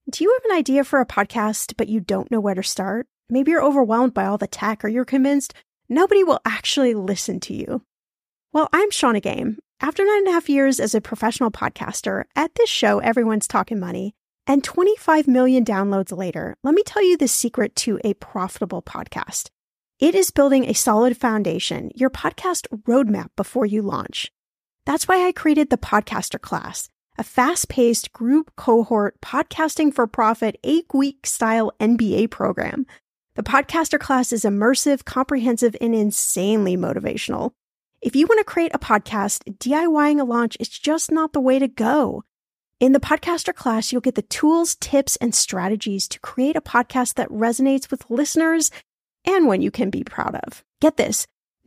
Do you have an idea for a podcast, but you don't know where to start? Maybe you're overwhelmed by all the tech, or you're convinced nobody will actually listen to you. Well, I'm Shawna Game. After 9.5 years as a professional podcaster, at this show, everyone's talking money, and 25 million downloads later, let me tell you the secret to a profitable podcast. It is building a solid foundation, your podcast roadmap before you launch. That's why I created the Podcaster Class, a fast-paced group cohort podcasting for profit 8-week style MBA program. The Podcaster Class is immersive, comprehensive, and insanely motivational. If you want to create a podcast, DIYing a launch is just not the way to go. In the Podcaster Class, you'll get the tools, tips, and strategies to create a podcast that resonates with listeners and one you can be proud of. Get this,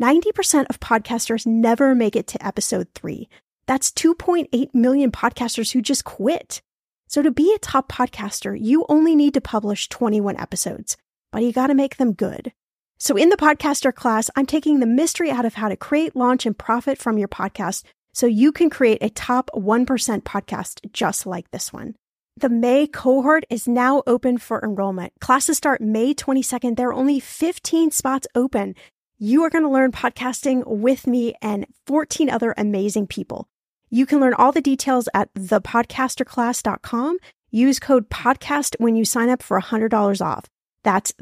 90% of podcasters never make it to episode 3. That's 2.8 million podcasters who just quit. So to be a top podcaster, you only need to publish 21 episodes, but you got to make them good. So in the Podcaster Class, I'm taking the mystery out of how to create, launch, and profit from your podcast so you can create a top 1% podcast just like this one. The May cohort is now open for enrollment. Classes start May 22nd. There are only 15 spots open. You are going to learn podcasting with me and 14 other amazing people. You can learn all the details at thepodcasterclass.com. Use code PODCAST when you sign up for $100 off. That's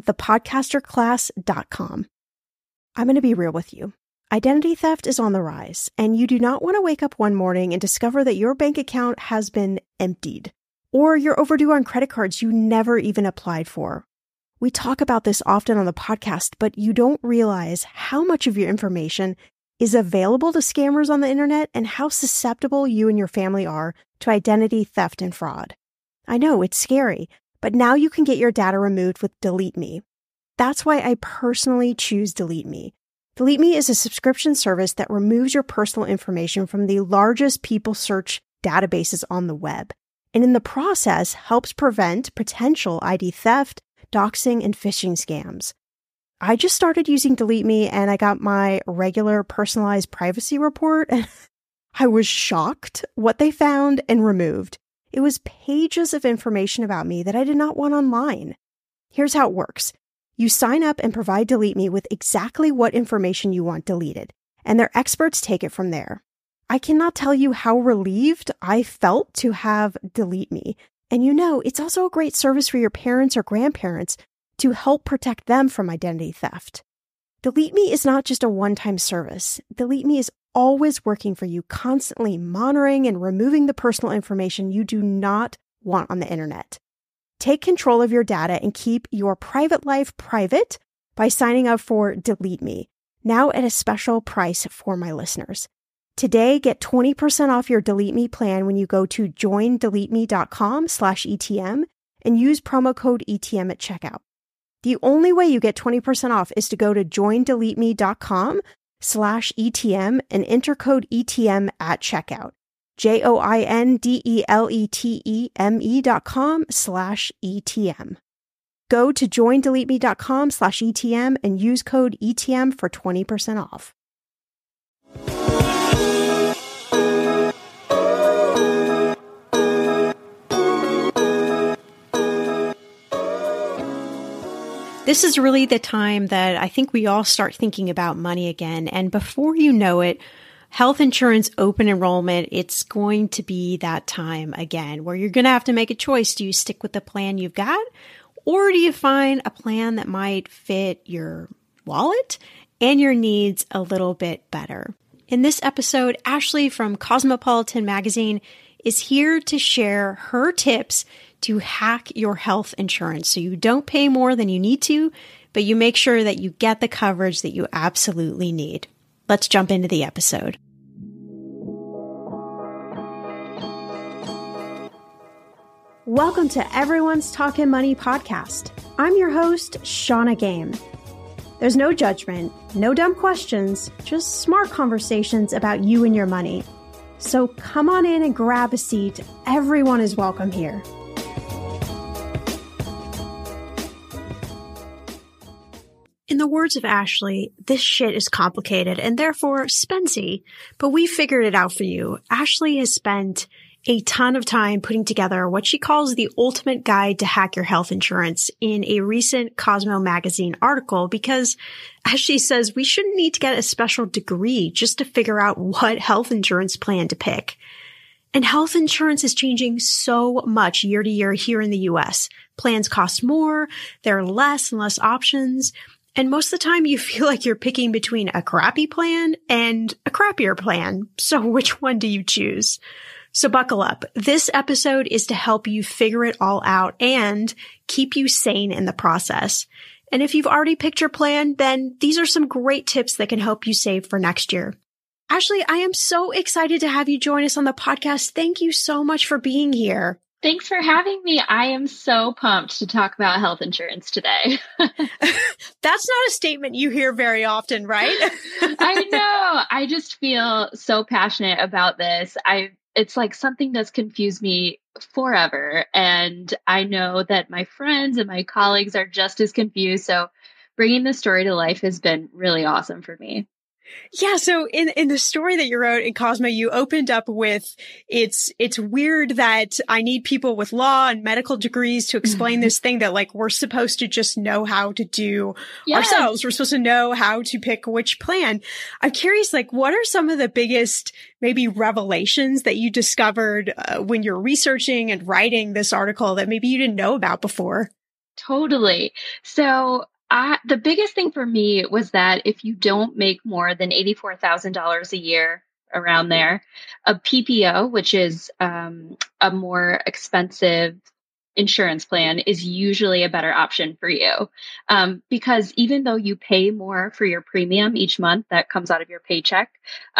thepodcasterclass.com. I'm going to be real with you. Identity theft is on the rise, and you do not want to wake up one morning and discover that your bank account has been emptied, or you're overdue on credit cards you never even applied for. We talk about this often on the podcast, but you don't realize how much of your information is available to scammers on the internet and how susceptible you and your family are to identity theft and fraud. I know it's scary, but now you can get your data removed with Delete Me. That's why I personally choose Delete Me. Delete Me is a subscription service that removes your personal information from the largest people search databases on the web, and in the process helps prevent potential ID theft, doxing, and phishing scams. I just started using Delete Me and I got my regular personalized privacy report and I was shocked what they found and removed. It was pages of information about me that I did not want online. Here's how it works. You sign up and provide Delete Me with exactly what information you want deleted, and their experts take it from there. I cannot tell you how relieved I felt to have Delete Me. And it's also a great service for your parents or grandparents to help protect them from identity theft. Delete Me is not just a one-time service. Delete Me is always working for you, constantly monitoring and removing the personal information you do not want on the internet. Take control of your data and keep your private life private by signing up for Delete Me, now at a special price for my listeners. Today, get 20% off your Delete Me plan when you go to joindeleteme.com/ETM and use promo code ETM at checkout. The only way you get 20% off is to go to joindeleteme.com/ETM and enter code ETM at checkout. joindeleteme.com/ETM. Go to joindeleteme.com/ETM and use code ETM for 20% off. This is really the time that I think we all start thinking about money again. And before you know it, health insurance open enrollment, it's going to be that time again where you're going to have to make a choice. Do you stick with the plan you've got, or do you find a plan that might fit your wallet and your needs a little bit better? In this episode, Ashley from Cosmopolitan Magazine is here to share her tips to hack your health insurance so you don't pay more than you need to, but you make sure that you get the coverage that you absolutely need. Let's jump into the episode. Welcome to Everyone's Talking Money podcast. I'm your host, Shawna Game. There's no judgment, no dumb questions, just smart conversations about you and your money. So come on in and grab a seat. Everyone is welcome here. In the words of Ashley, this shit is complicated and therefore spency, but we figured it out for you. Ashley has spent a ton of time putting together what she calls the ultimate guide to hack your health insurance in a recent Cosmo magazine article because, as she says, we shouldn't need to get a special degree just to figure out what health insurance plan to pick. And health insurance is changing so much year to year here in the US. Plans cost more, there are less and less options, and most of the time you feel like you're picking between a crappy plan and a crappier plan. So which one do you choose? So buckle up. This episode is to help you figure it all out and keep you sane in the process. And if you've already picked your plan, then these are some great tips that can help you save for next year. Ashley, I am so excited to have you join us on the podcast. Thank you so much for being here. Thanks for having me. I am so pumped to talk about health insurance today. That's not a statement you hear very often, right? I know. I just feel so passionate about this. It's like something that's confused me forever. And I know that my friends and my colleagues are just as confused. So bringing this story to life has been really awesome for me. Yeah. So in the story that you wrote in Cosmo, you opened up with, it's weird that I need people with law and medical degrees to explain this thing that like we're supposed to just know how to do ourselves. We're supposed to know how to pick which plan. I'm curious, like, what are some of the biggest maybe revelations that you discovered when you're researching and writing this article that maybe you didn't know about before? Totally. So the biggest thing for me was that if you don't make more than $84,000 a year, around there, a PPO, which is a more expensive insurance plan, is usually a better option for you. Because even though you pay more for your premium each month that comes out of your paycheck,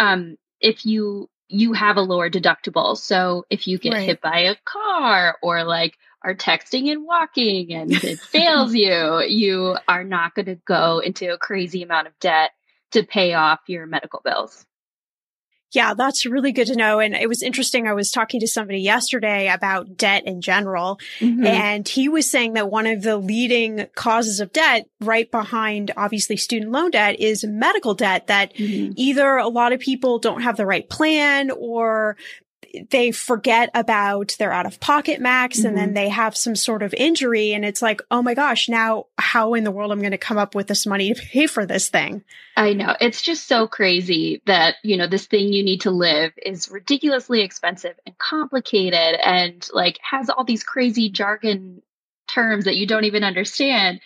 if you have a lower deductible. So if you get hit by a car or like are texting and walking and it fails you, you are not going to go into a crazy amount of debt to pay off your medical bills. Yeah, that's really good to know. And it was interesting. I was talking to somebody yesterday about debt in general, and he was saying that one of the leading causes of debt right behind obviously student loan debt is medical debt, that either a lot of people don't have the right plan or they forget about their out-of-pocket max and then they have some sort of injury. And it's like, oh my gosh, now how in the world I'm going to come up with this money to pay for this thing? I know. It's just so crazy that, you know, this thing you need to live is ridiculously expensive and complicated and like has all these crazy jargon terms that you don't even understand.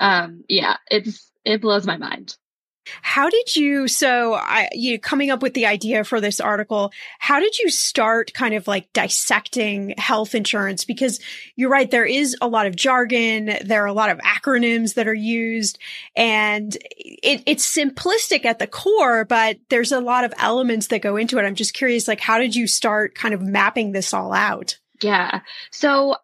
It blows my mind. How did you, coming up with the idea for this article, how did you start kind of like dissecting health insurance? Because you're right, there is a lot of jargon, there are a lot of acronyms that are used, and it's simplistic at the core, but there's a lot of elements that go into it. I'm just curious, like, how did you start kind of mapping this all out? Yeah. So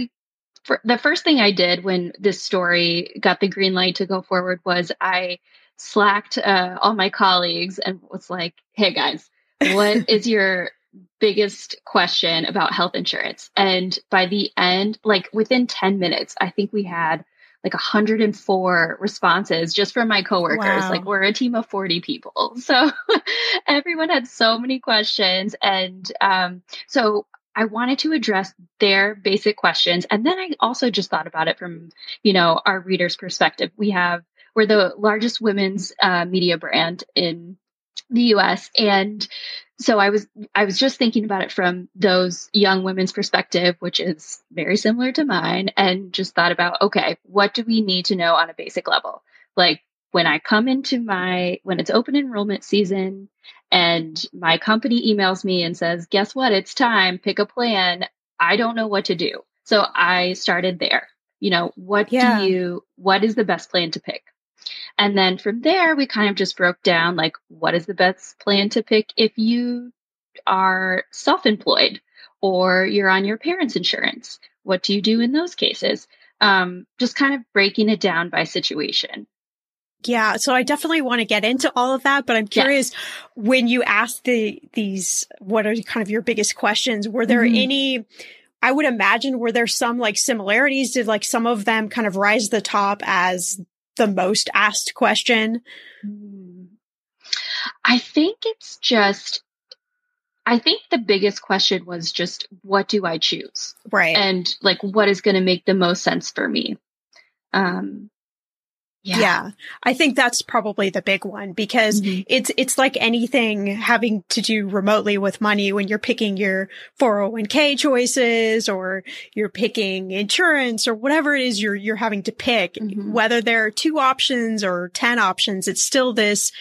the first thing I did when this story got the green light to go forward was I Slacked all my colleagues and was like, hey guys, what is your biggest question about health insurance? And by the end, like within 10 minutes, I think we had like 104 responses just from my coworkers. Wow. Like we're a team of 40 people. So everyone had so many questions. And so I wanted to address their basic questions. And then I also just thought about it from, our readers' perspective. We're the largest women's media brand in the US. And so I was just thinking about it from those young women's perspective, which is very similar to mine, and just thought about, okay, what do we need to know on a basic level? Like when I come into when it's open enrollment season and my company emails me and says, guess what? It's time, pick a plan. I don't know what to do. So I started there. What is the best plan to pick? And then from there, we kind of just broke down, like, what is the best plan to pick if you are self-employed or you're on your parents' insurance? What do you do in those cases? Just kind of breaking it down by situation. Yeah. So I definitely want to get into all of that, but I'm curious, when you asked these, what are kind of your biggest questions? Were there any, I would imagine, were there some like similarities? Did like some of them kind of rise to the top as the most asked question? I think it's just, I think the biggest question was just, what do I choose? Right. And like, what is going to make the most sense for me? Yeah. I think that's probably the big one, because it's like anything having to do remotely with money. When you're picking your 401k choices, or you're picking insurance, or whatever it is you're having to pick, whether there are 2 options or 10 options, it's still this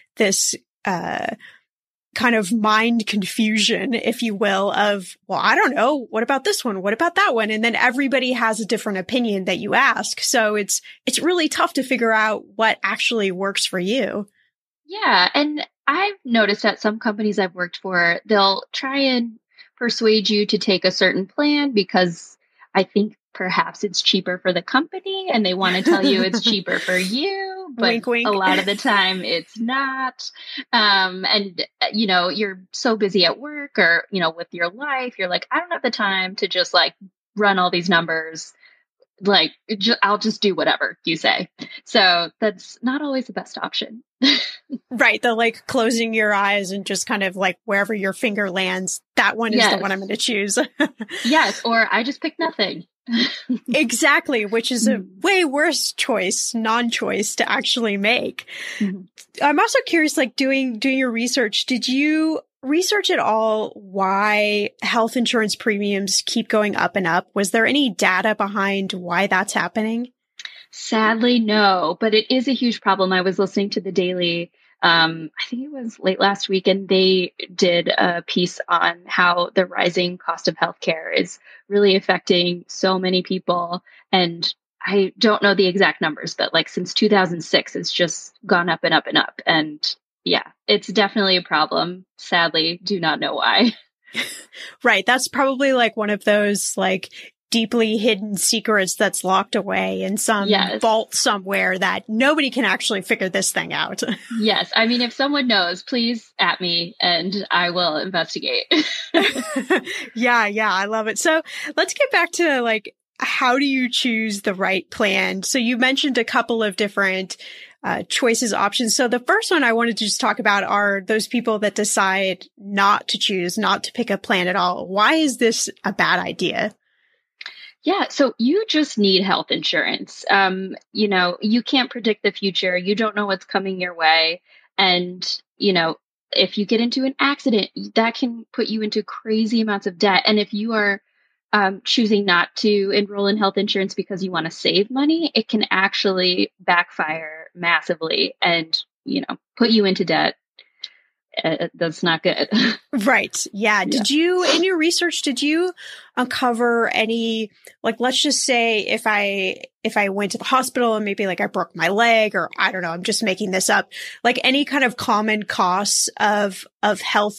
kind of mind confusion, if you will, of, well, I don't know. What about this one? What about that one? And then everybody has a different opinion that you ask. So it's really tough to figure out what actually works for you. Yeah. And I've noticed that some companies I've worked for, they'll try and persuade you to take a certain plan because I think perhaps it's cheaper for the company and they want to tell you it's cheaper for you, but wink, wink. A lot of the time it's not. And you're so busy at work or, with your life, you're like, I don't have the time to just like run all these numbers. Like, I'll just do whatever you say. So that's not always the best option. Right. The like closing your eyes and just kind of like wherever your finger lands, that one is the one I'm going to choose. Yes. Or I just pick nothing. Exactly. Which is a way worse non-choice to actually make. I'm also curious, like doing your research, did you research at all why health insurance premiums keep going up and up? Was there any data behind why that's happening? Sadly, no, but it is a huge problem. I was listening to The Daily, I think it was late last week, and they did a piece on how the rising cost of healthcare is really affecting so many people. And I don't know the exact numbers, but like since 2006, it's just gone up and up and up. And yeah, it's definitely a problem. Sadly, do not know why. Right. That's probably like one of those like deeply hidden secrets that's locked away in some vault somewhere that nobody can actually figure this thing out. Yes. I mean, if someone knows, please at me and I will investigate. Yeah. I love it. So let's get back to like, how do you choose the right plan? So you mentioned a couple of different choices, options. So the first one I wanted to just talk about are those people that decide not to pick a plan at all. Why is this a bad idea? Yeah, so you just need health insurance. You can't predict the future. You don't know what's coming your way. And, if you get into an accident, that can put you into crazy amounts of debt. And if you are choosing not to enroll in health insurance because you want to save money, it can actually backfire massively and, put you into debt. That's not good. Right. Yeah. Did you, in your research, did you uncover any, like, let's just say if I went to the hospital and maybe like I broke my leg, or I don't know, I'm just making this up, like any kind of common costs of health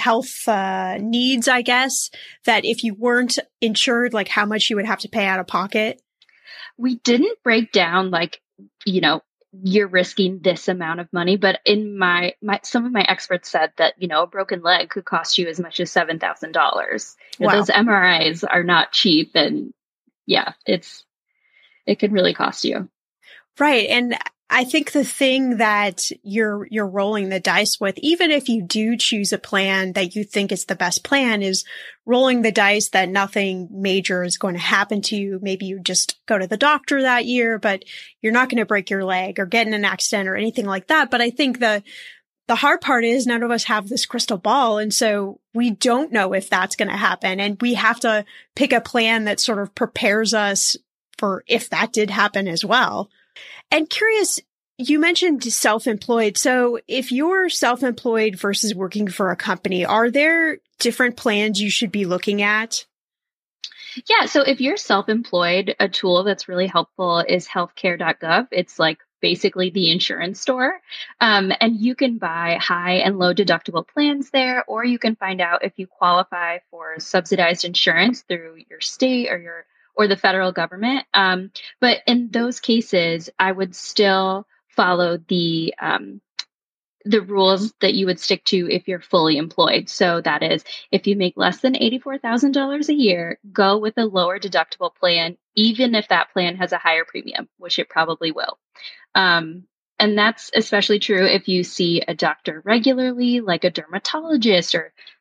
needs, I guess, that if you weren't insured, like how much you would have to pay out of pocket? We didn't break down like, you're risking this amount of money. But in some of my experts said that, a broken leg could cost you as much as $7,000. Wow. Those MRIs are not cheap. And yeah, it can really cost you. Right. And I think the thing that you're rolling the dice with, even if you do choose a plan that you think is the best plan, is rolling the dice that nothing major is going to happen to you. Maybe you just go to the doctor that year, but you're not going to break your leg or get in an accident or anything like that. But I think the hard part is none of us have this crystal ball. And so we don't know if that's going to happen. And we have to pick a plan that sort of prepares us for if that did happen as well. And curious, you mentioned self-employed. So if you're self-employed versus working for a company, are there different plans you should be looking at? Yeah. So if you're self-employed, a tool that's really helpful is healthcare.gov. It's like basically the insurance store. And you can buy high and low deductible plans there, or you can find out if you qualify for subsidized insurance through your state or the federal government. But in those cases, I would still follow the rules that you would stick to if you're fully employed. So that is, if you make less than $84,000 a year, go with a lower deductible plan, even if that plan has a higher premium, which it probably will. And that's especially true if you see a doctor regularly, like a dermatologist or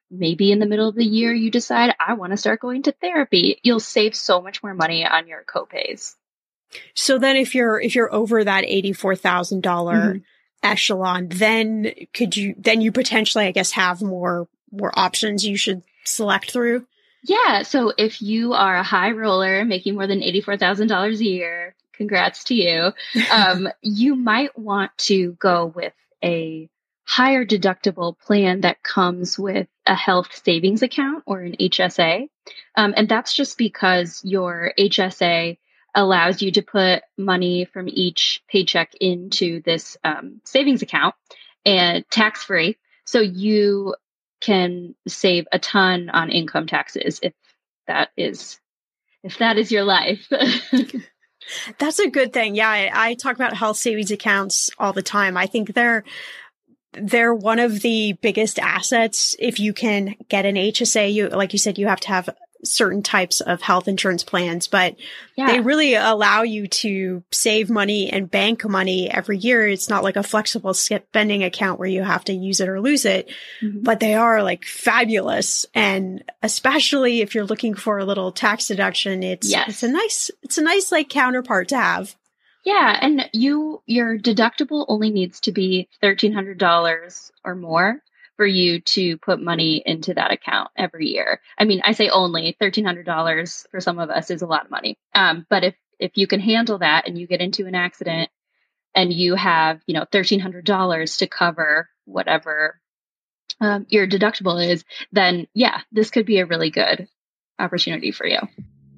maybe in the middle of the year, you decide, I want to start going to therapy. You'll save so much more money on your copays. So then if you're over that $84,000 echelon, then you potentially, I guess, have more options you should select through? Yeah. So if you are a high roller making more than $84,000 a year, congrats to you. You might want to go with a higher deductible plan that comes with a health savings account or an HSA. And that's just because your HSA allows you to put money from each paycheck into this savings account and tax-free. So you can save a ton on income taxes if that is your life. That's a good thing. Yeah, I talk about health savings accounts all the time. I think they're one of the biggest assets. If you can get an HSA, like you said, you have to have certain types of health insurance plans, but they really allow you to save money and bank money every year. It's not like a flexible spending account where you have to use it or lose it, but they are like fabulous. And especially if you're looking for a little tax deduction, it's a nice like counterpart to have. Yeah. And your deductible only needs to be $1,300 or more for you to put money into that account every year. I mean, I say only $1,300 for some of us is a lot of money. But if you can handle that and you get into an accident and you have, $1,300 to cover whatever your deductible is, then this could be a really good opportunity for you.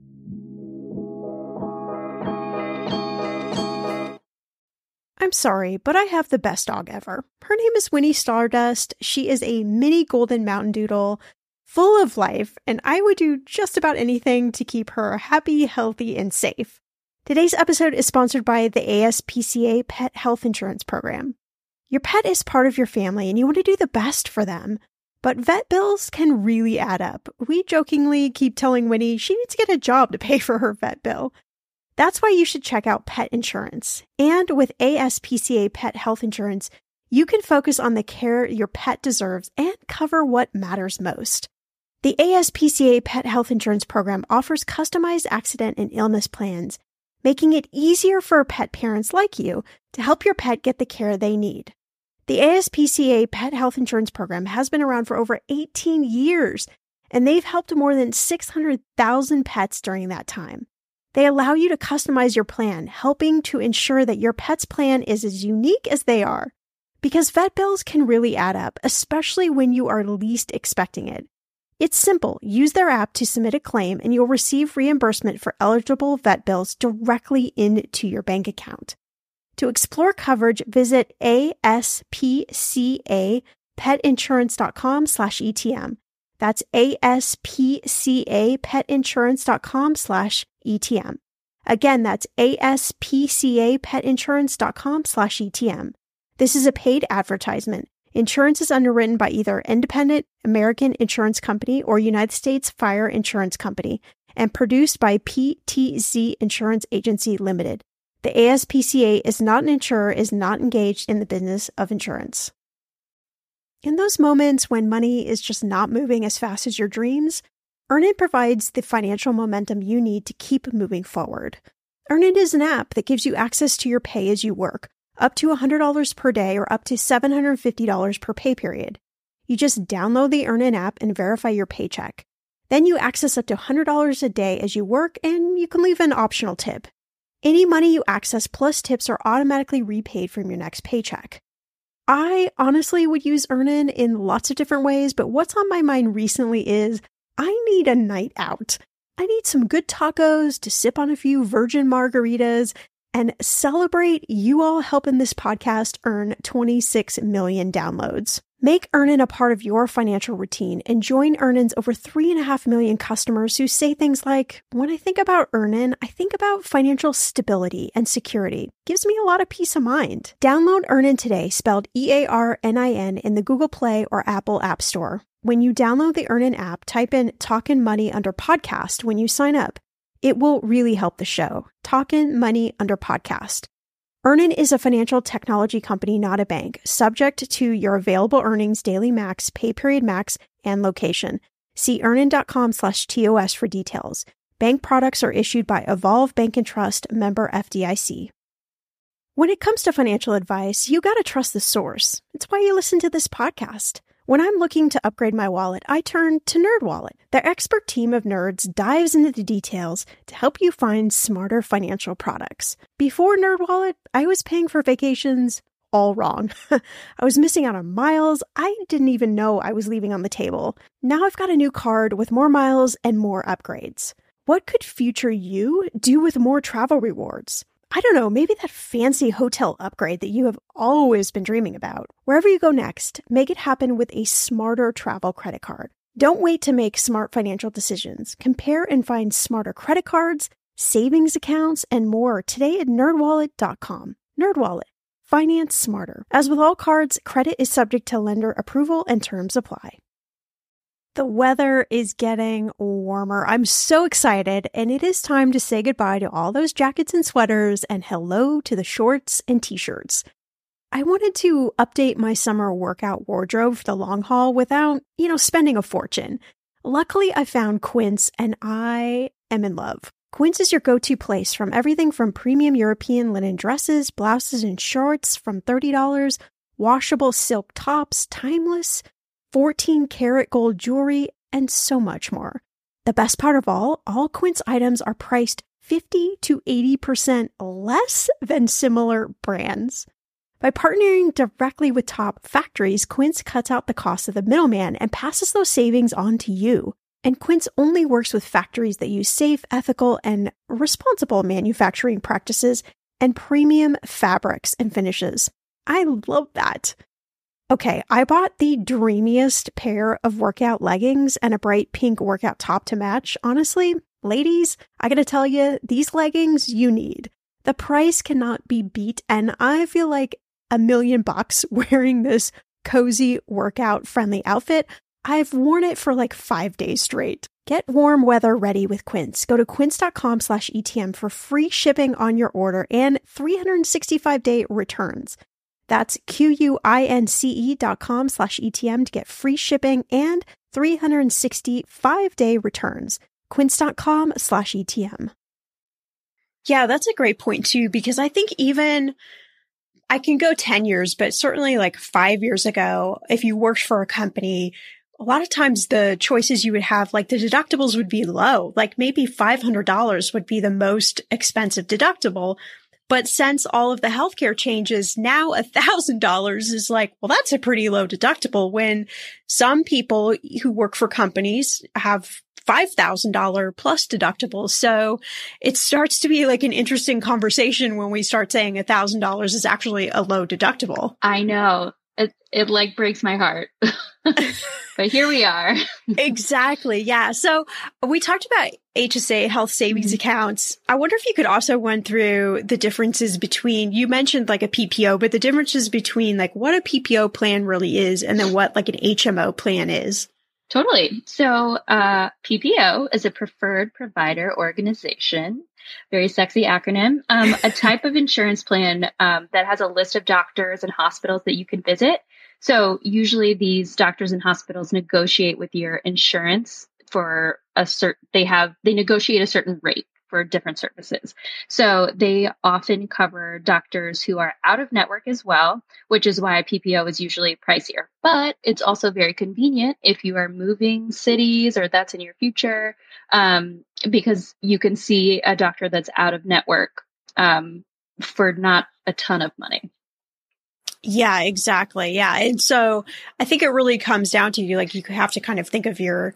I'm sorry, but I have the best dog ever. Her name is Winnie Stardust. She is a mini golden mountain doodle, full of life, and I would do just about anything to keep her happy, healthy, and safe. Today's episode is sponsored by the ASPCA Pet Health Insurance Program. Your pet is part of your family, and you want to do the best for them. But vet bills can really add up. We jokingly keep telling Winnie she needs to get a job to pay for her vet bill. That's why you should check out pet insurance. And with ASPCA Pet Health Insurance, you can focus on the care your pet deserves and cover what matters most. The ASPCA Pet Health Insurance Program offers customized accident and illness plans, making it easier for pet parents like you to help your pet get the care they need. The ASPCA Pet Health Insurance Program has been around for over 18 years, and they've helped more than 600,000 pets during that time. They allow you to customize your plan, helping to ensure that your pet's plan is as unique as they are. Because vet bills can really add up, especially when you are least expecting it. It's simple. Use their app to submit a claim and you'll receive reimbursement for eligible vet bills directly into your bank account. To explore coverage, visit aspcapetinsurance.com/ETM. That's aspcapetinsurance.com/ETM. Again, that's aspcapetinsurance.com/ETM. This is a paid advertisement. Insurance is underwritten by either Independent American Insurance Company or United States Fire Insurance Company and produced by PTZ Insurance Agency Limited. The ASPCA is not an insurer, is not engaged in the business of insurance. In those moments when money is just not moving as fast as your dreams, Earnin provides the financial momentum you need to keep moving forward. Earnin is an app that gives you access to your pay as you work, up to $100 per day or up to $750 per pay period. You just download the Earnin app and verify your paycheck. Then you access up to $100 a day as you work, and you can leave an optional tip. Any money you access plus tips are automatically repaid from your next paycheck. I honestly would use Earnin in lots of different ways, but what's on my mind recently is I need a night out. I need some good tacos to sip on a few virgin margaritas and celebrate you all helping this podcast earn 26 million downloads. Make Earnin a part of your financial routine and join Earnin's over 3.5 million customers who say things like, when I think about Earnin, I think about financial stability and security. Gives me a lot of peace of mind. Download Earnin today, spelled EARNIN, in the Google Play or Apple App Store. When you download the Earnin app, type in Talkin' Money under podcast when you sign up. It will really help the show. Talkin' Money under podcast. Earnin is a financial technology company, not a bank. Subject to your available earnings, daily max, pay period max, and location. See earnin.com/TOS for details. Bank products are issued by Evolve Bank and Trust, member FDIC. When it comes to financial advice, you got to trust the source. It's why you listen to this podcast. When I'm looking to upgrade my wallet, I turn to NerdWallet. Their expert team of nerds dives into the details to help you find smarter financial products. Before NerdWallet, I was paying for vacations all wrong. I was missing out on miles I didn't even know I was leaving on the table. Now I've got a new card with more miles and more upgrades. What could future you do with more travel rewards? I don't know, maybe that fancy hotel upgrade that you have always been dreaming about. Wherever you go next, make it happen with a smarter travel credit card. Don't wait to make smart financial decisions. Compare and find smarter credit cards, savings accounts, and more today at nerdwallet.com. NerdWallet. Finance smarter. As with all cards, credit is subject to lender approval and terms apply. The weather is getting warmer. I'm so excited, and it is time to say goodbye to all those jackets and sweaters and hello to the shorts and t-shirts. I wanted to update my summer workout wardrobe for the long haul without, spending a fortune. Luckily, I found Quince, and I am in love. Quince is your go-to place from everything from premium European linen dresses, blouses, and shorts from $30, washable silk tops, timeless 14-karat gold jewelry, and so much more. The best part of all Quince items are priced 50 to 80% less than similar brands. By partnering directly with top factories, Quince cuts out the cost of the middleman and passes those savings on to you. And Quince only works with factories that use safe, ethical, and responsible manufacturing practices and premium fabrics and finishes. I love that. Okay, I bought the dreamiest pair of workout leggings and a bright pink workout top to match. Honestly, ladies, I gotta tell you, these leggings you need. The price cannot be beat, and I feel like $1 million wearing this cozy workout-friendly outfit. I've worn it for like 5 days straight. Get warm weather ready with Quince. Go to quince.com/ETM for free shipping on your order and 365-day returns. That's QUINCE.com/ETM to get free shipping and 365-day returns. Quince.com/ETM. Yeah, that's a great point too, because I think even I can go 10 years, but certainly like 5 years ago, if you worked for a company, a lot of times the choices you would have, like the deductibles would be low, like maybe $500 would be the most expensive deductible. But since all of the healthcare changes, now $1,000 is like, well, that's a pretty low deductible when some people who work for companies have $5,000 plus deductibles. So it starts to be like an interesting conversation when we start saying $1,000 is actually a low deductible. I know. It like breaks my heart. But here we are. Exactly. Yeah. So we talked about HSA health savings accounts. I wonder if you could also run through the differences between, you mentioned like a PPO, but the differences between like what a PPO plan really is and then what like an HMO plan is. Totally. So PPO is a preferred provider organization. Very sexy acronym. A type of insurance plan that has a list of doctors and hospitals that you can visit. So usually these doctors and hospitals negotiate with your insurance for they negotiate a certain rate for different services. So they often cover doctors who are out of network as well, which is why PPO is usually pricier. But it's also very convenient if you are moving cities or that's in your future, because you can see a doctor that's out of network for not a ton of money. Yeah, exactly. Yeah. And so I think it really comes down to you, like you have to kind of think of your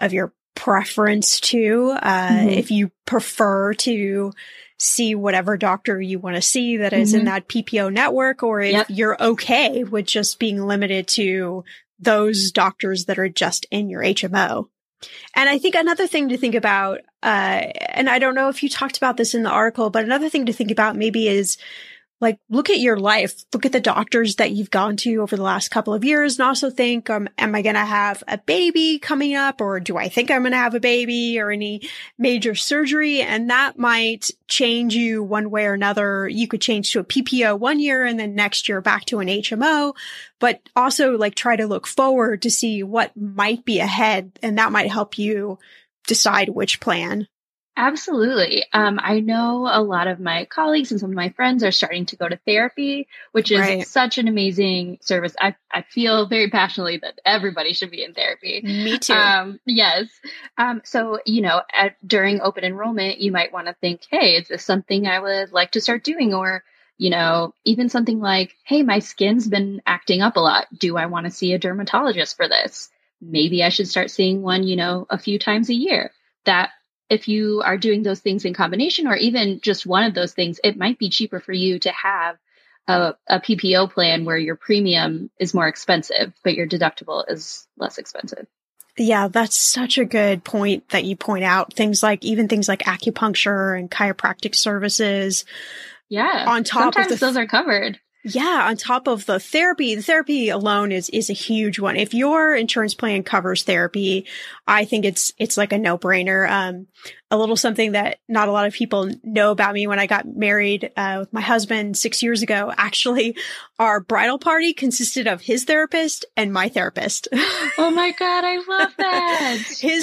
preference too. If you prefer to see whatever doctor you want to see that is in that PPO network, or if you're okay with just being limited to those doctors that are just in your HMO. And I think another thing to think about, and I don't know if you talked about this in the article, but another thing to think about maybe is like, look at your life, look at the doctors that you've gone to over the last couple of years, and also think, am I going to have a baby coming up, or do I think I'm going to have a baby, or any major surgery? And that might change you one way or another. You could change to a PPO one year and then next year back to an HMO, but also like try to look forward to see what might be ahead. And that might help you decide which plan. Absolutely. I know a lot of my colleagues and some of my friends are starting to go to therapy, which is such an amazing service. I feel very passionately that everybody should be in therapy. Me too. Yes. So, during open enrollment, you might want to think, hey, is this something I would like to start doing? Or, even something like, hey, my skin's been acting up a lot. Do I want to see a dermatologist for this? Maybe I should start seeing one, a few times a year. That if you are doing those things in combination, or even just one of those things, it might be cheaper for you to have a PPO plan where your premium is more expensive, but your deductible is less expensive. Yeah, that's such a good point that you point out. Things like acupuncture and chiropractic services. Yeah. On top sometimes those are covered. Yeah, on top of the therapy alone is a huge one. If your insurance plan covers therapy, I think it's like a no-brainer. A little something that not a lot of people know about me: when I got married with my husband 6 years ago, actually, our bridal party consisted of his therapist and my therapist. Oh my God, I love that.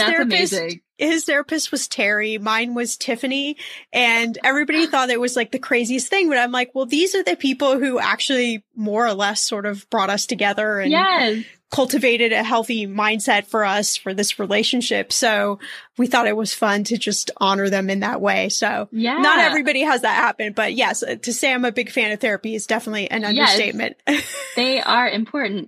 His therapist was Terry. Mine was Tiffany. And everybody thought it was like the craziest thing. But I'm like, well, these are the people who actually more or less sort of brought us together and cultivated a healthy mindset for us for this relationship. So we thought it was fun to just honor them in that way. So not everybody has that happen. But yes, to say I'm a big fan of therapy is definitely an understatement. They are important.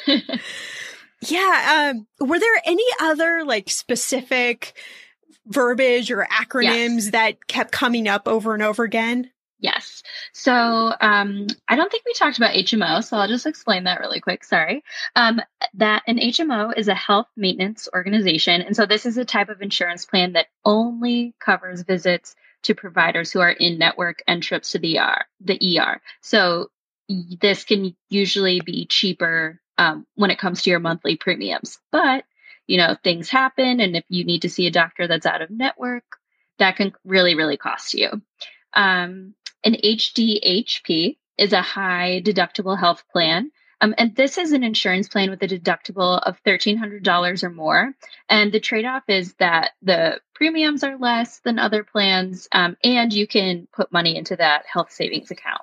Yeah. Were there any other like specific verbiage or acronyms that kept coming up over and over again? Yes. So I don't think we talked about HMO, so I'll just explain that really quick. Sorry. That an HMO is a health maintenance organization. And so this is a type of insurance plan that only covers visits to providers who are in network and trips to the ER. So this can usually be cheaper when it comes to your monthly premiums. But, things happen. And if you need to see a doctor that's out of network, that can really, really cost you. An HDHP is a high deductible health plan. And this is an insurance plan with a deductible of $1,300 or more. And the trade-off is that the premiums are less than other plans, and you can put money into that health savings account.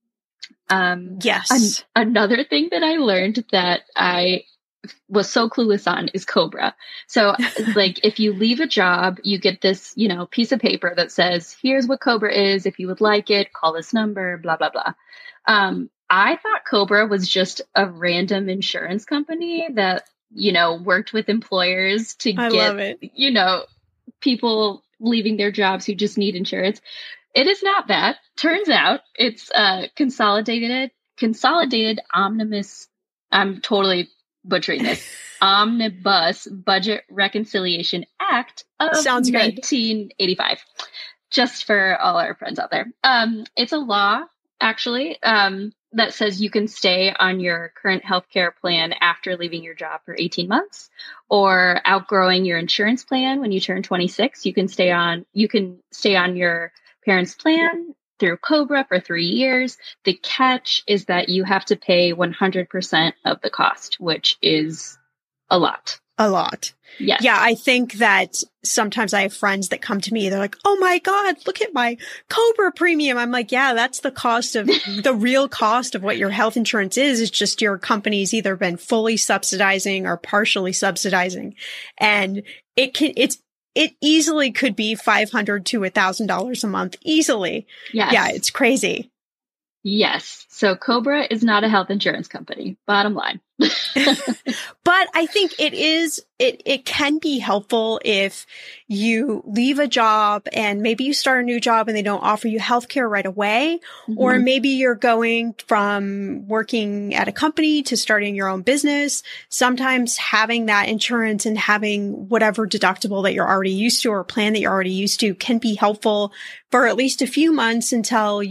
Yes. Another thing that I learned that I was so clueless on is COBRA. So like if you leave a job, you get this, piece of paper that says, here's what COBRA is. If you would like it, call this number, blah, blah, blah. I thought COBRA was just a random insurance company that, worked with employers to get, people leaving their jobs who just need insurance. It is not that. Turns out it's a consolidated omnibus. I'm totally butchering this. Omnibus Budget Reconciliation Act of 1985. Just for all our friends out there. It's a law, actually, that says you can stay on your current healthcare plan after leaving your job for 18 months or outgrowing your insurance plan when you turn 26. You can stay on your parents' plan through COBRA for 3 years. The catch is that you have to pay 100% of the cost, which is a lot. A lot. Yes. Yeah, I think that sometimes I have friends that come to me, they're like, oh my God, look at my COBRA premium. I'm like, yeah, that's the cost of the real cost of what your health insurance is. It's just your company's either been fully subsidizing or partially subsidizing. And it easily could be $500 to $1,000 a month. Easily. Yes. Yeah, it's crazy. Yes. So COBRA is not a health insurance company, bottom line. But I think it can be helpful if you leave a job and maybe you start a new job and they don't offer you healthcare right away. Mm-hmm. Or maybe you're going from working at a company to starting your own business. Sometimes having that insurance and having whatever deductible that you're already used to or plan that you're already used to can be helpful for at least a few months until you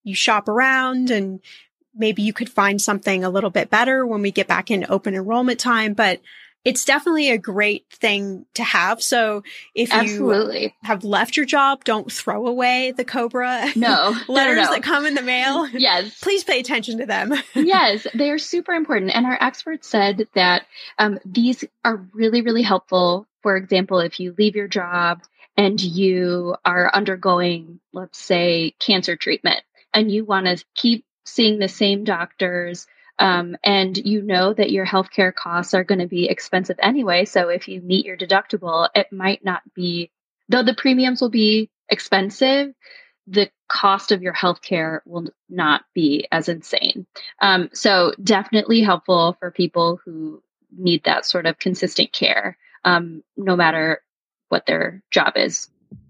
you shop around and maybe you could find something a little bit better when we get back in open enrollment time. But it's definitely a great thing to have. So if you have left your job, don't throw away the COBRA letters that come in the mail. Yes. Please pay attention to them. Yes, they are super important. And our experts said that these are really, really helpful. For example, if you leave your job and you are undergoing, let's say, cancer treatment, and you want to keep seeing the same doctors, and you know that your healthcare costs are going to be expensive anyway. So if you meet your deductible, it might not be, though the premiums will be expensive, the cost of your healthcare will not be as insane. So definitely helpful for people who need that sort of consistent care, no matter what their job is.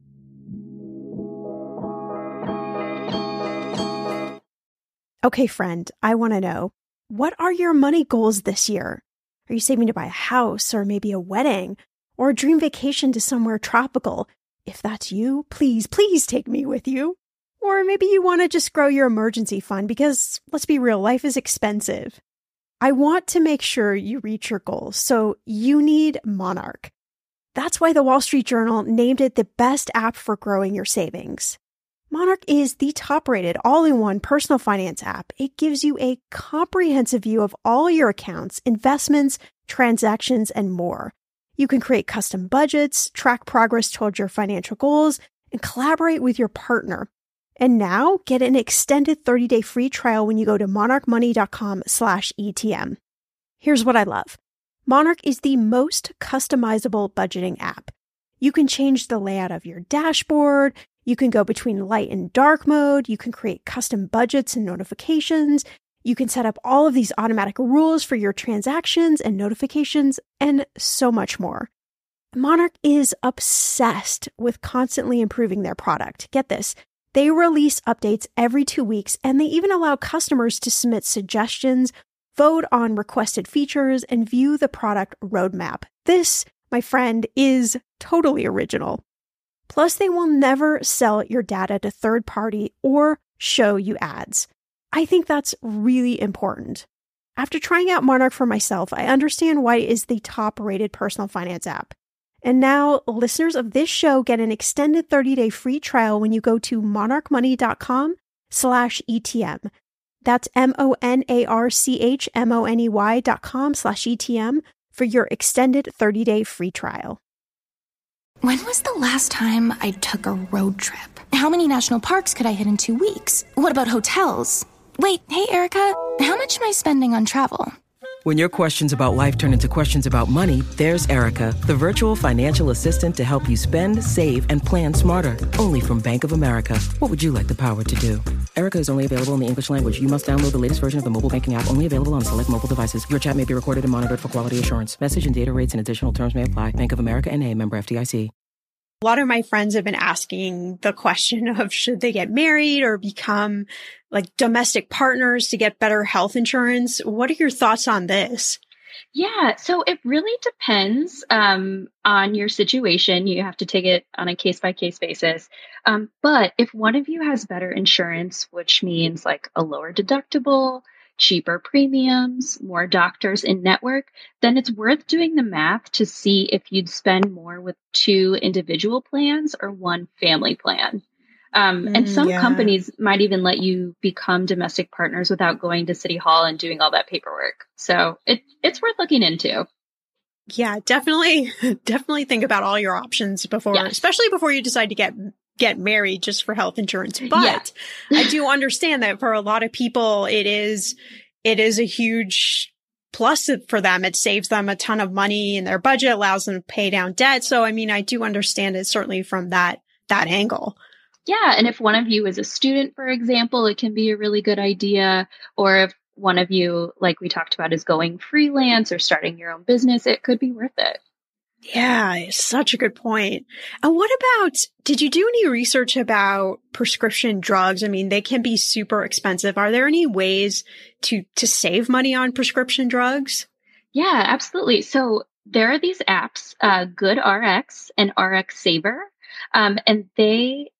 Okay, friend, I want to know, what are your money goals this year? Are you saving to buy a house or maybe a wedding or a dream vacation to somewhere tropical? If that's you, please take me with you. Or maybe you want to just grow your emergency fund because, let's be real, life is expensive. I want to make sure you reach your goals, so you need Monarch. That's why the Wall Street Journal named it the best app for growing your savings. Monarch is the top-rated all-in-one personal finance app. It gives you a comprehensive view of all your accounts, investments, transactions, and more. You can create custom budgets, track progress towards your financial goals, and collaborate with your partner. And now, get an extended 30-day free trial when you go to monarchmoney.com/ETM. Here's what I love. Monarch is the most customizable budgeting app. You can change the layout of your dashboard. You can go between light and dark mode. You can create custom budgets and notifications. You can set up all of these automatic rules for your transactions and notifications, and so much more. Monarch is obsessed with constantly improving their product. Get this. They release updates every 2 weeks, and they even allow customers to submit suggestions, vote on requested features, and view the product roadmap. This, my friend, is totally original. Plus, they will never sell your data to third party or show you ads. I think that's really important. After trying out Monarch for myself, I understand why it is the top-rated personal finance app. And now, listeners of this show get an extended 30-day free trial when you go to monarchmoney.com/ETM. That's monarchmoney.com/ETM for your extended 30-day free trial. When was the last time I took a road trip? How many national parks could I hit in 2 weeks? What about hotels? Wait, hey, Erica, how much am I spending on travel? When your questions about life turn into questions about money, there's Erica, the virtual financial assistant to help you spend, save, and plan smarter. Only from Bank of America. What would you like the power to do? Erica is only available in the English language. You must download the latest version of the mobile banking app, only available on select mobile devices. Your chat may be recorded and monitored for quality assurance. Message and data rates and additional terms may apply. Bank of America N.A., member FDIC. A lot of my friends have been asking the question of should they get married or become like domestic partners to get better health insurance. What are your thoughts on this? Yeah, so it really depends on your situation. You have to take it on a case-by-case basis. But if one of you has better insurance, which means like a lower deductible, cheaper premiums, more doctors in network, then it's worth doing the math to see if you'd spend more with 2 individual plans or 1 family plan. And some companies might even let you become domestic partners without going to City Hall and doing all that paperwork. So it's worth looking into. Yeah, definitely think about all your options before, especially before you decide to get married just for health insurance. But I do understand that for a lot of people, it is a huge plus for them. It saves them a ton of money in their budget, allows them to pay down debt. So, I mean, I do understand it certainly from that angle. Yeah. And if one of you is a student, for example, it can be a really good idea. Or if one of you, like we talked about, is going freelance or starting your own business, it could be worth it. Yeah, such a good point. And what about, did you do any research about prescription drugs? I mean, they can be super expensive. Are there any ways to save money on prescription drugs? Yeah, absolutely. So there are these apps, GoodRx and RxSaver, and they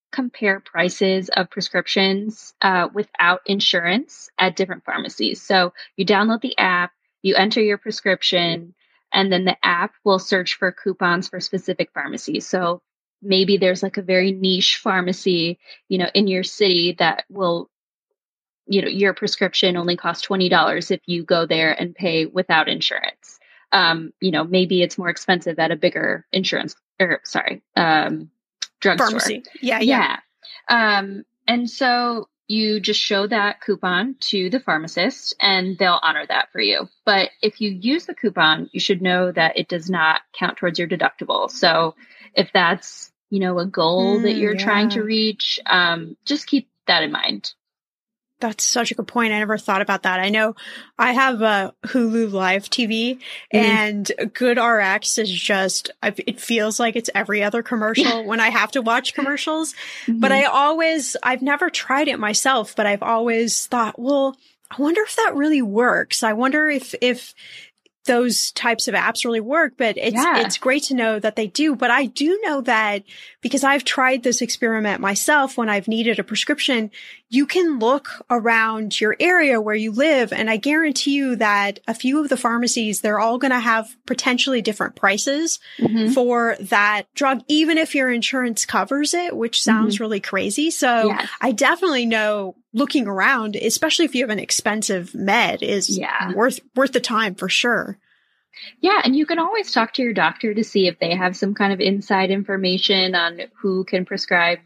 compare prices of prescriptions without insurance at different pharmacies. So you download the app, you enter your prescription, and then the app will search for coupons for specific pharmacies. So maybe there's like a very niche pharmacy, in your city that will, your prescription only costs $20 if you go there and pay without insurance. Maybe it's more expensive at a bigger drugstore. Pharmacy. Yeah. And so you just show that coupon to the pharmacist and they'll honor that for you. But if you use the coupon, you should know that it does not count towards your deductible. So if that's, a goal that you're trying to reach, just keep that in mind. That's such a good point. I never thought about that. I know I have a Hulu Live TV and GoodRx is just, it feels like it's every other commercial when I have to watch commercials. But I've never tried it myself, but I've always thought, well, I wonder if that really works. I wonder if those types of apps really work, but it's great to know that they do. But I do know that because I've tried this experiment myself when I've needed a prescription, you can look around your area where you live. And I guarantee you that a few of the pharmacies, they're all going to have potentially different prices for that drug, even if your insurance covers it, which sounds really crazy. So I definitely know looking around, especially if you have an expensive med, is worth the time for sure. Yeah. And you can always talk to your doctor to see if they have some kind of inside information on who can prescribe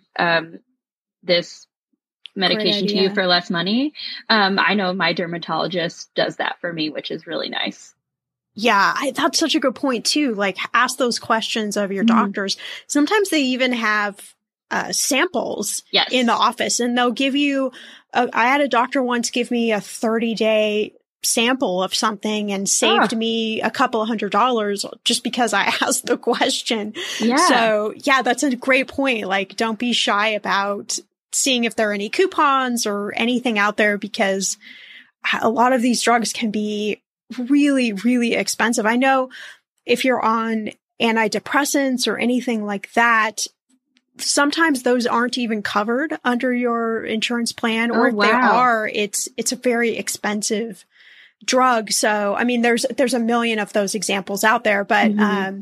this medication to you for less money. I know my dermatologist does that for me, which is really nice. Yeah, that's such a good point too. Like, ask those questions of your doctors. Sometimes they even have samples in the office, and they'll give you, I had a doctor once give me a 30-day sample of something and saved me a couple of $100 just because I asked the question. Yeah. So that's a great point. Like, don't be shy about seeing if there are any coupons or anything out there, because a lot of these drugs can be really, really expensive. I know if you're on antidepressants or anything like that, sometimes those aren't even covered under your insurance plan, or if they are, it's a very expensive drug. So, I mean, there's a million of those examples out there, but,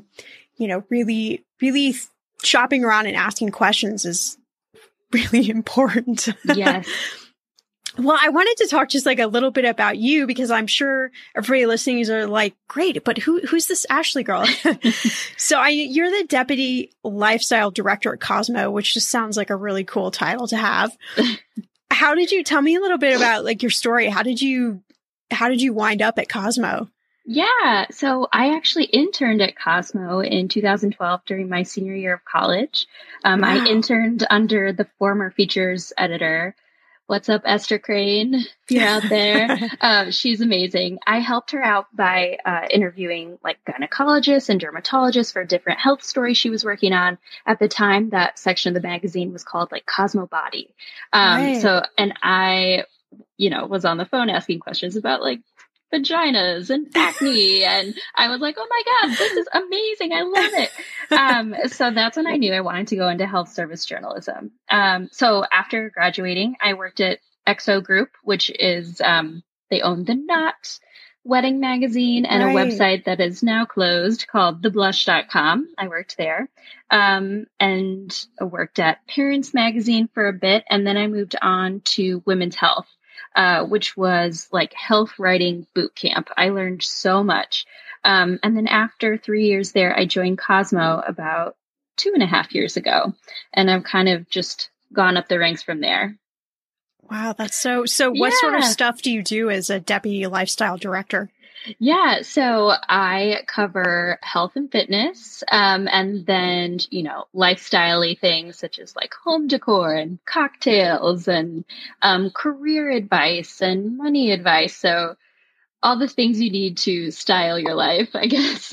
really, really shopping around and asking questions is really important. Yes. Well, I wanted to talk just like a little bit about you, because I'm sure everybody listening is like, great, but who's this Ashley girl? So you're the Deputy Lifestyle Director at Cosmo, which just sounds like a really cool title to have. How did you tell me a little bit about like your story? How did you wind up at Cosmo? Yeah. So I actually interned at Cosmo in 2012 during my senior year of college. I interned under the former features editor. What's up, Esther Crane? If you're out there. She's amazing. I helped her out by interviewing like gynecologists and dermatologists for different health stories she was working on. At the time, that section of the magazine was called like Cosmo Body. So, and I, was on the phone asking questions about like vaginas and acne. And I was like, oh my God, this is amazing. I love it. So that's when I knew I wanted to go into health service journalism. So after graduating, I worked at XO Group, which is, they own the Knot wedding magazine and a website that is now closed called theblush.com. I worked there. And I worked at Parents Magazine for a bit. And then I moved on to Women's Health, which was like health writing boot camp. I learned so much. And then after 3 years there, I joined Cosmo about 2.5 years ago. And I've kind of just gone up the ranks from there. Wow, that's so what sort of stuff do you do as a Deputy Lifestyle Director? Yeah, so I cover health and fitness, and then, lifestyle-y things such as like home decor and cocktails and career advice and money advice. So all the things you need to style your life, I guess.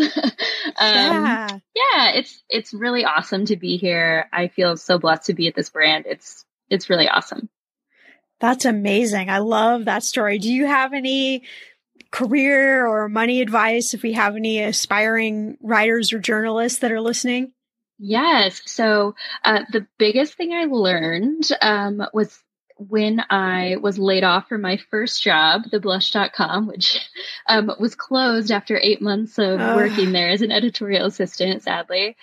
It's really awesome to be here. I feel so blessed to be at this brand. It's really awesome. That's amazing. I love that story. Do you have any career or money advice if we have any aspiring writers or journalists that are listening? Yes. So the biggest thing I learned was when I was laid off from my first job, theblush.com, which was closed after 8 months of working there as an editorial assistant, sadly.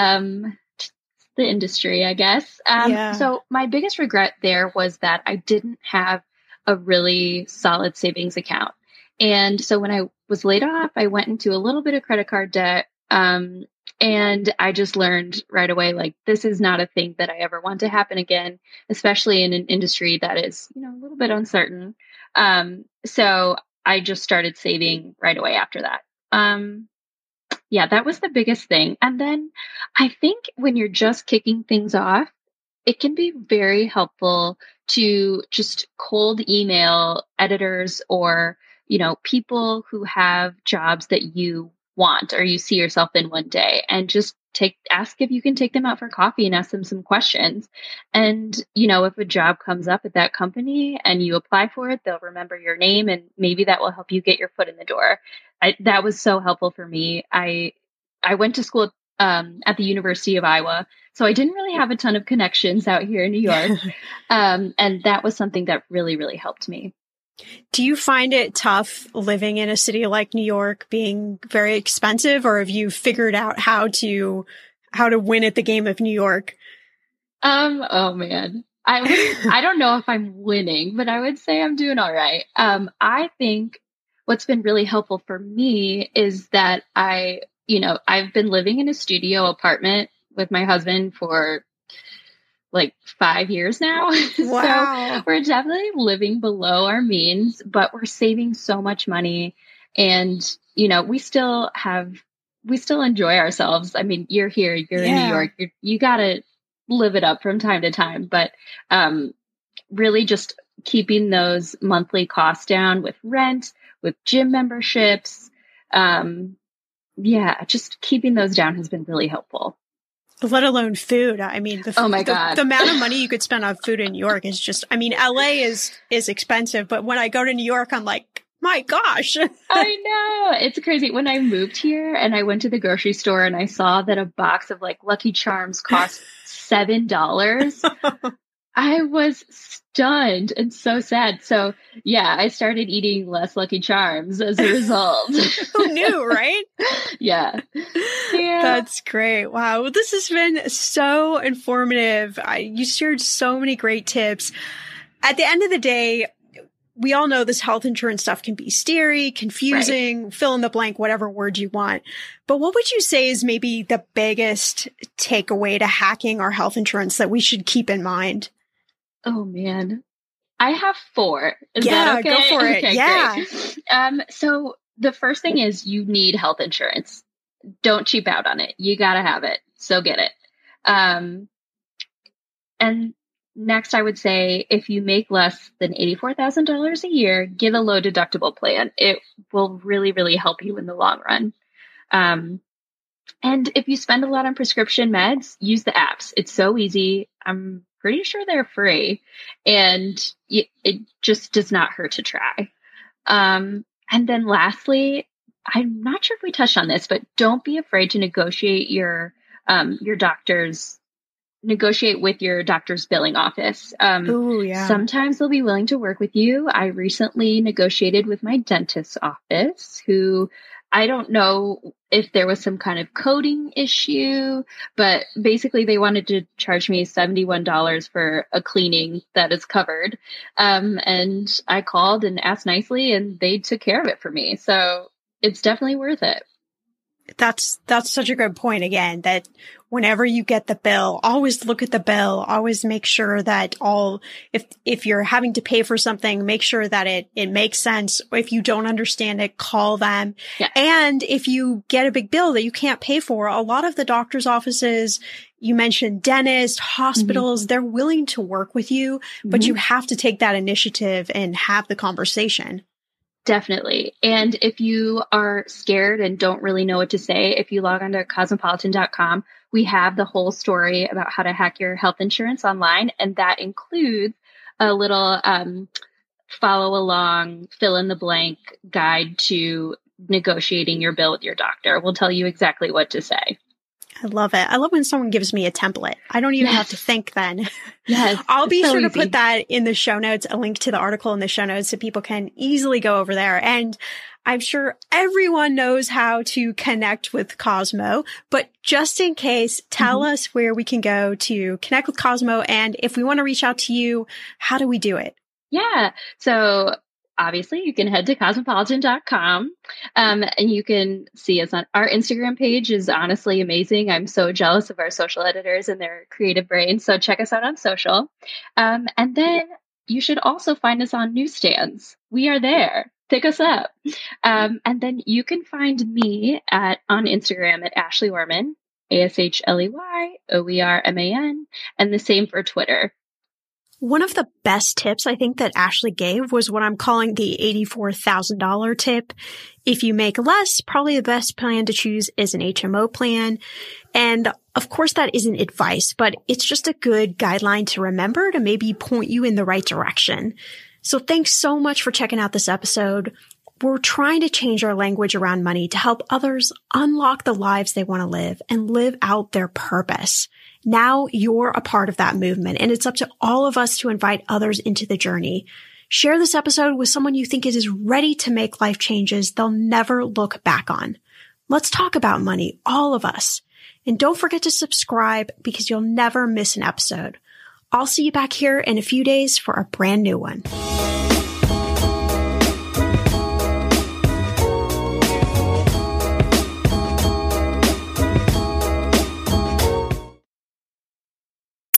The industry, I guess. So my biggest regret there was that I didn't have a really solid savings account. And so when I was laid off, I went into a little bit of credit card debt. And I just learned right away, like, this is not a thing that I ever want to happen again, especially in an industry that is, a little bit uncertain. So I just started saving right away after that. Yeah, that was the biggest thing. And then I think when you're just kicking things off, it can be very helpful to just cold email editors or, people who have jobs that you want or you see yourself in one day, and just ask if you can take them out for coffee and ask them some questions. And, if a job comes up at that company and you apply for it, they'll remember your name, and maybe that will help you get your foot in the door. That was so helpful for me. I went to school at the University of Iowa, so I didn't really have a ton of connections out here in New York. And that was something that really, really helped me. Do you find it tough living in a city like New York, being very expensive, or have you figured out how to win at the game of New York? Oh man. I don't know if I'm winning, but I would say I'm doing all right. I think what's been really helpful for me is that I've been living in a studio apartment with my husband for like 5 years now. Wow. So we're definitely living below our means, but we're saving so much money. And, we still enjoy ourselves. I mean, you're here, you're in New York, you got to live it up from time to time, but really just keeping those monthly costs down with rent, with gym memberships. Just keeping those down has been really helpful. Let alone food. I mean, oh my God. The amount of money you could spend on food in New York is just, LA is expensive, but when I go to New York, I'm like, my gosh. I know. It's crazy. When I moved here and I went to the grocery store and I saw that a box of like Lucky Charms cost $7, I was stunned and so sad. So yeah, I started eating less Lucky Charms as a result. Who knew, right? Yeah. That's great. Wow. Well, this has been so informative. You shared so many great tips. At the end of the day, we all know this health insurance stuff can be scary, confusing, right. Fill in the blank, whatever word you want. But what would you say is maybe the biggest takeaway to hacking our health insurance that we should keep in mind? Oh, man. I have 4. Is that okay? Go for it. Okay, yeah. Great. So the first thing is you need health insurance. Don't cheap out on it. You got to have it. So get it. And next, I would say if you make less than $84,000 a year, get a low deductible plan. It will really, really help you in the long run. And if you spend a lot on prescription meds, use the apps. It's so easy. I'm pretty sure they're free, and it just does not hurt to try. And then lastly, I'm not sure if we touched on this, but don't be afraid to negotiate negotiate with your doctor's billing office. Sometimes they'll be willing to work with you. I recently negotiated with my dentist's office, who I don't know if there was some kind of coding issue, but basically they wanted to charge me $71 for a cleaning that is covered. And I called and asked nicely, and they took care of it for me. So it's definitely worth it. That's such a good point again, that whenever you get the bill, always look at the bill, always make sure that if you're having to pay for something, make sure that it makes sense. If you don't understand it, call them. Yeah. And if you get a big bill that you can't pay for, a lot of the doctor's offices, you mentioned dentists, hospitals, they're willing to work with you, but you have to take that initiative and have the conversation. Definitely. And if you are scared and don't really know what to say, if you log on to cosmopolitan.com, we have the whole story about how to hack your health insurance online. And that includes a little follow along, fill in the blank guide to negotiating your bill with your doctor. We'll tell you exactly what to say. I love it. I love when someone gives me a template. I don't even have to think then. Yes. I'll be so sure easy. to put that in the show notes, a link to the article in the show notes so people can easily go over there. And I'm sure everyone knows how to connect with Cosmo, but just in case, tell us where we can go to connect with Cosmo. And if we want to reach out to you, how do we do it? Yeah. So obviously you can head to cosmopolitan.com and you can see us on our Instagram page is honestly amazing. I'm so jealous of our social editors and their creative brains. So check us out on social. And then you should also find us on newsstands. We are there. Pick us up. And then you can find me on Instagram at Ashley Oerman, ASHLEYOERMAN, and the same for Twitter. One of the best tips I think that Ashley gave was what I'm calling the $84,000 tip. If you make less, probably the best plan to choose is an HMO plan. And of course, that isn't advice, but it's just a good guideline to remember to maybe point you in the right direction. So thanks so much for checking out this episode. We're trying to change our language around money to help others unlock the lives they want to live and live out their purpose. Now you're a part of that movement, and it's up to all of us to invite others into the journey. Share this episode with someone you think is ready to make life changes they'll never look back on. Let's talk about money, all of us. And don't forget to subscribe because you'll never miss an episode. I'll see you back here in a few days for a brand new one.